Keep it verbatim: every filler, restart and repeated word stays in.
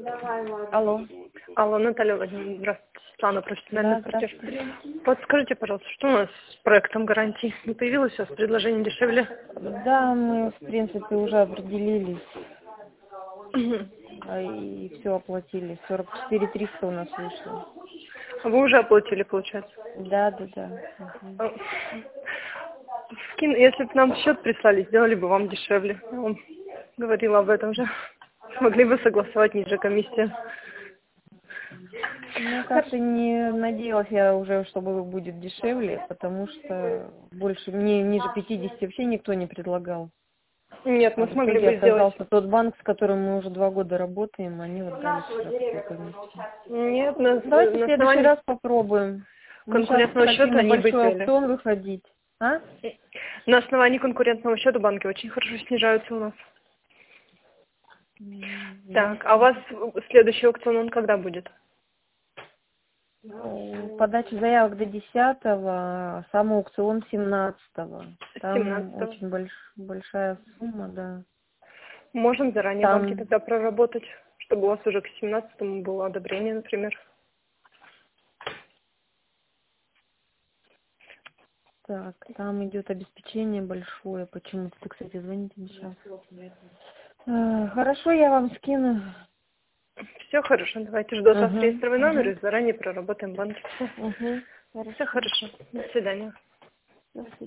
Алло. Алло, Наталья Владимировна, здравствуйте. Светлана, профессиональный Да, партнер. здравствуйте. Подскажите, пожалуйста, что у нас с проектом гарантии? Не появилось у вас предложение дешевле? Да, мы, в принципе, уже определились Мгм. а, и все оплатили. сорок четыре триста у нас вышло. А вы уже оплатили, получается? Да, да, да. Мгм. А, скин- Если бы нам счет прислали, сделали бы вам дешевле. Я вам говорила об этом же. Могли бы согласовать ниже комиссию. Ну, как-то не надеялась я уже, чтобы будет дешевле, потому что больше, мне ниже пятидесяти вообще никто не предлагал. Нет, А мы в смогли итоге бы сделать. оказался тот банк, с которым мы уже два года работаем, они вот дали сюда такую комиссию. Нет, на, Давайте в на следующий основании раз попробуем. Мы сейчас конкурентного хотим счета на они бы большой сделали. аукцион выходить. А? На основании конкурентного счета банки очень хорошо снижаются у нас. М, Так, а у ясно. вас следующий аукцион, он когда будет? Ну, подача заявок до десятого, а сам аукцион семнадцатого. Там семнадцатого. очень больш- большая сумма, да. Можем заранее банки Там, тогда проработать, чтобы у вас уже к семнадцатому было одобрение, например. так, там идет обеспечение большое. Почему-то ты, кстати, звоните мне сейчас. Э, Хорошо, я вам скину. Все хорошо, давайте жду от вас Угу, реестровый номер угу, и заранее проработаем банки. Все, угу. все Хорошо. хорошо. До свидания. До свидания.